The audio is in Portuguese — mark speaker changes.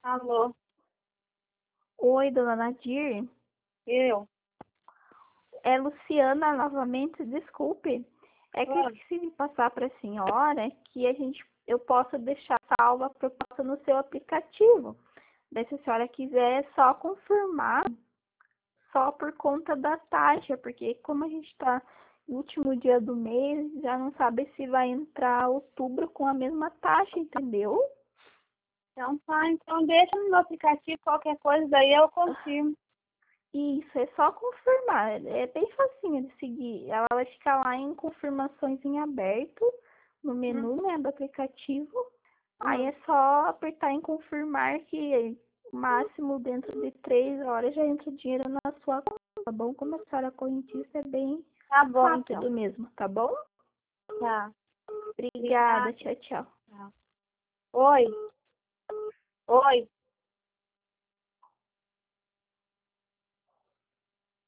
Speaker 1: Alô,
Speaker 2: Oi, dona Nadir.
Speaker 1: eu?
Speaker 2: É Luciana novamente, desculpe. É que eu
Speaker 1: Ah,
Speaker 2: esqueci de passar para a senhora que eu posso deixar salva a proposta no seu aplicativo. Daí, se a senhora quiser, é só confirmar, só por conta da taxa, porque como a gente está no último dia do mês, já não sabe se vai entrar outubro com a mesma taxa, entendeu?
Speaker 1: então tá, então deixa no meu aplicativo qualquer coisa, daí eu confirmo.
Speaker 2: Isso, é só confirmar. É bem facinho de seguir. Ela vai ficar lá em confirmações em aberto, no
Speaker 1: Hum,
Speaker 2: menu, né, do aplicativo. Aí
Speaker 1: hum.
Speaker 2: é só apertar em confirmar que máximo dentro de 3 horas já entra o dinheiro na sua conta, tá bom? Como a senhora é correntista, é bem
Speaker 1: Tá bom, então.
Speaker 2: rápido mesmo, tá bom?
Speaker 1: Tá,
Speaker 2: Obrigada,
Speaker 1: obrigada.
Speaker 2: tchau, tchau.
Speaker 1: Tá. Oi, oi.